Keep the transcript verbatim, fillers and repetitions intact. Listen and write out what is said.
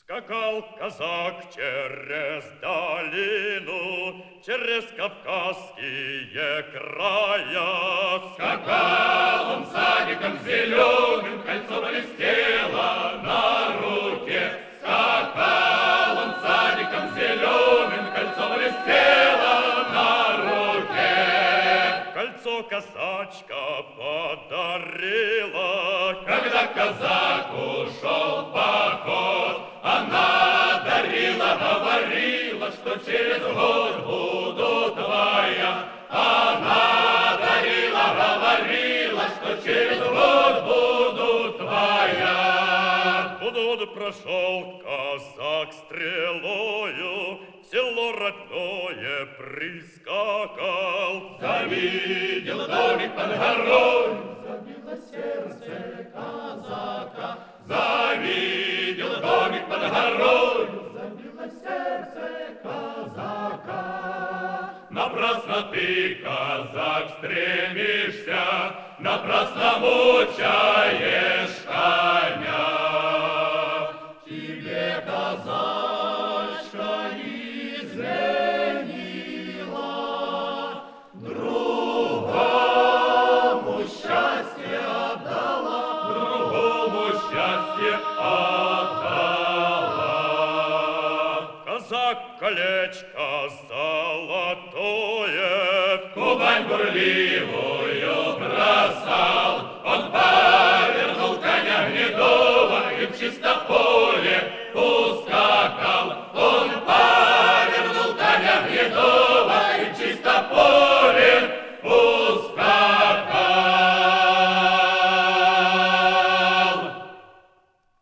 Скакал казак через долину, через Кавказские края. Скакал он садиком зеленым, кольцо блестело на руке. Скакал он садиком зеленым, кольцо блестело на руке. Кольцо казачка подарила, когда казак ушел в поход. Она дарила, говорила, что через год буду твоя. Она дарила, говорила, что через год буду твоя. Будут прошел казак стрелою, село родное прискакал. Завидел домик под горой, забило сердце казака. Завидел домик под горой, забило сердце казака. Напрасно ты, казак, стремишься, напрасно мучаешь коня. Тебе, казачка, изменила, другому счастье отдала, другому счастье отдала. Казак колечко золотое, Кубань бурливую бросал, он повернул коня гнедого и в чистопол